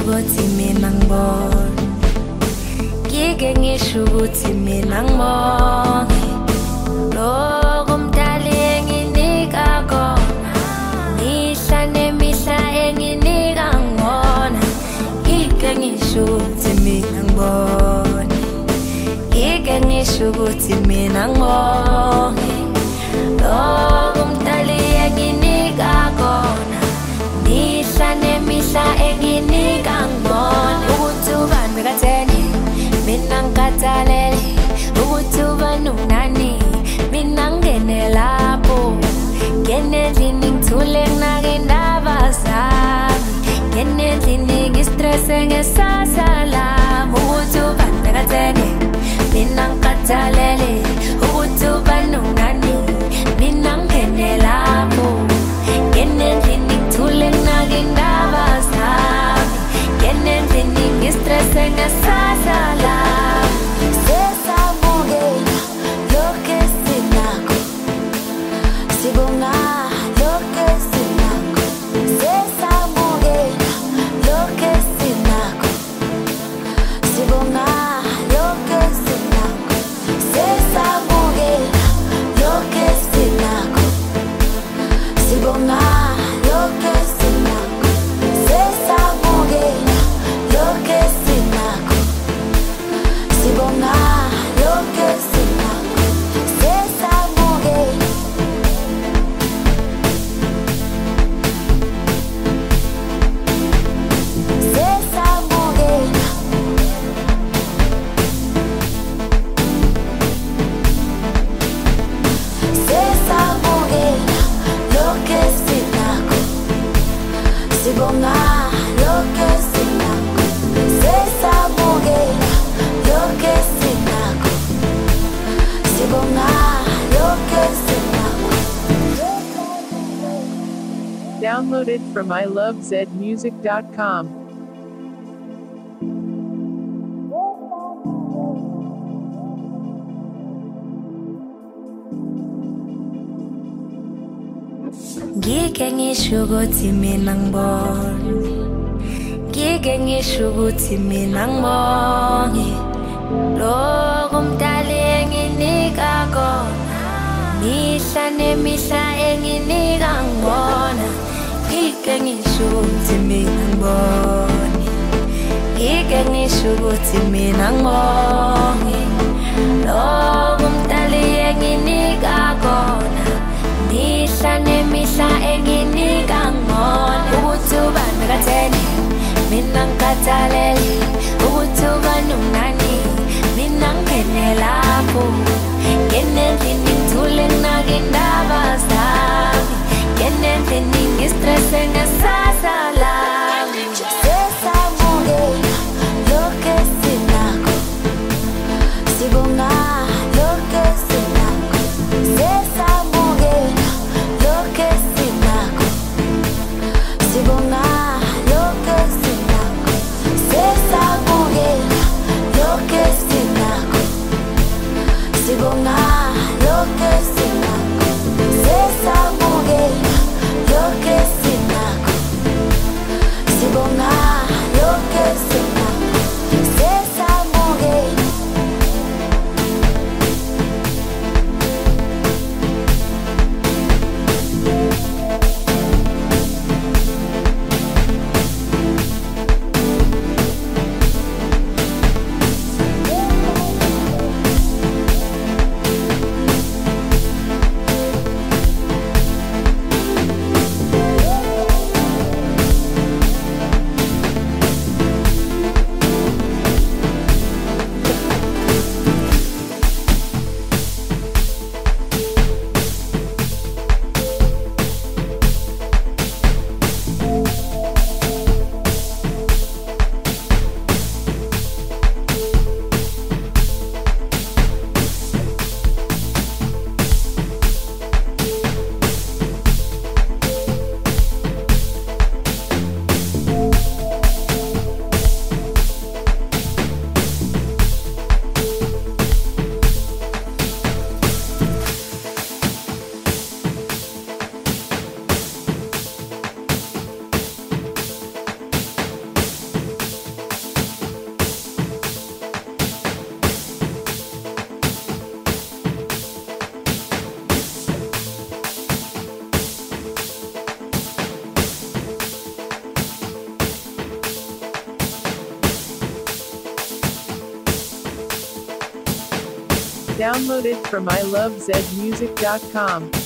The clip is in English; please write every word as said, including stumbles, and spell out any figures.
ukuthi mina ngibona, ngike ngisho ukuthi mina ngibonge lokho umdali enginika kona, mihla nemihla enginika ngibona, ngike ngisho ukuthi mina ngibona, ngike ngisho ukuthi mina ngibonge lokho umdali enginika kona, mihla nemihla enginika ngibona ukuthi ubani bekatheni mina ngikhathalele, ukuthi ubani unani mina ngene lapho, ngene endlini ngithule nginake indaba zami, ngene endlini ngistresse ngesasa lami, ukuthi ubani bekatheni mina ngikhathalele, ukuthi ubani unani mina ngene lapho, ngene endlini ngithule nginake indaba zami, ngene endlini ngistresse ngesasa lami. Sesamukela lokho esinakho, sibonga lokho esinakho, sesamukela lokho esinakho, sibonga lokho esinakho, sesamukela lokho esinakho, sibonga lokho esinakho, sesamukela lokho esinakho, sibonga lokho esinakho, sesamukela. Sesamukela. Sesamukela lokho esinakho, sibonga lokho esinakho, sesamukela lokho esinakho, sibonga lokho esinakho. Downloaded from I love zed music dot com. Ngike ngisho ukuthi mina ngibona, ngike ngisho ukuthi mina ngibonge lokho umdali enginika kona, mihla nemihla enginika ngibona, ngike ngisho ukuthi mina ngibone, ngike ngisho ukuthi mina ngibonge lokho umdali enginika kona, mihla nemihla enginika ngibona, ukuthi ubani bekatheni mina ngikhathalele, ukuthi ubani unani mina ngene lapho, ngene endlini ngithule nginake indaba zami, ngene endlini ngistresse ngesasa lami. Sesamukela lokho esinakho, sibonga lokho esinakho, sesamukela lokho esinakho, sibonga lokho esinakho, sesamukela. Downloaded from I love zed music dot com.